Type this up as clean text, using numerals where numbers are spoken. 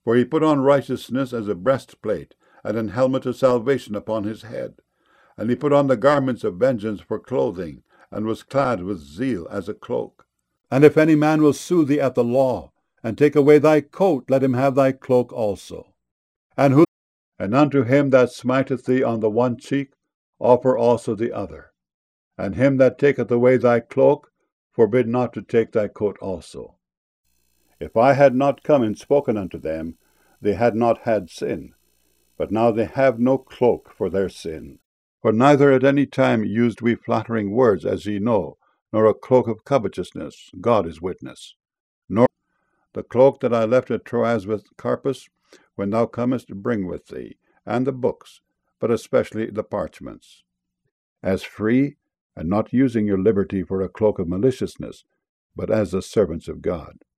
For he put on righteousness as a breastplate, and an helmet of salvation upon his head. And he put on the garments of vengeance for clothing, and was clad with zeal as a cloak. And if any man will sue thee at the law, and take away thy coat, let him have thy cloak also. And unto him that smiteth thee on the one cheek, offer also the other. And him that taketh away thy cloak, forbid not to take thy coat also. If I had not come and spoken unto them, they had not had sin. But now they have no cloak for their sin. For neither at any time used we flattering words, as ye know, nor a cloak of covetousness, God is witness. Nor the cloak that I left at Troas with Carpus, when thou comest, bring with thee, and the books, but especially the parchments. As free, and not using your liberty for a cloak of maliciousness, but as the servants of God.